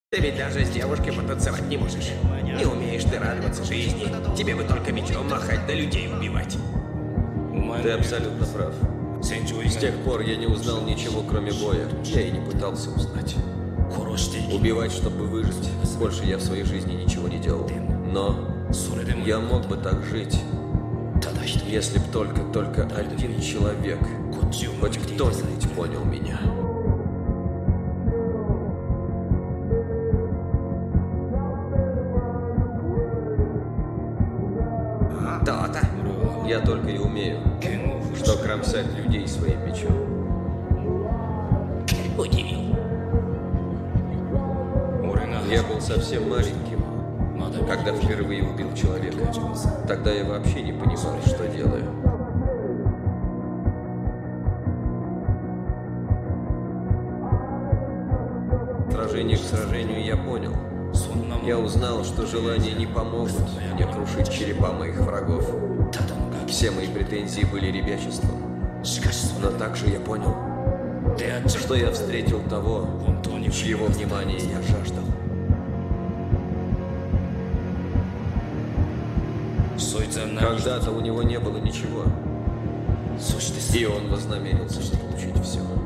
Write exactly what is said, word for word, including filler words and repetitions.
Ты ведь даже с девушкой потанцевать не можешь. Не умеешь ты радоваться жизни. Тебе бы только мечом махать, да людей убивать. Ты абсолютно прав. С тех пор я не узнал ничего, кроме боя. Я и не пытался узнать. Убивать, чтобы выжить. Больше я в своей жизни ничего не делал. Но я мог бы так жить, если б только-только один человек, хоть кто-нибудь понял меня. То-то. Я только и умею, что кромсать людей своим мечом. Удивил. Я был совсем маленьким, когда впервые убил человека. Тогда я вообще не понимал, что делаю. Сражение к сражению я понял. Я узнал, что желания не помогут мне крушить черепа моих врагов. Все мои претензии были ребячеством. Но также я понял, что я встретил того, чьего внимания я жаждал. Когда-то у него не было ничего, и он вознамерился заполучить все.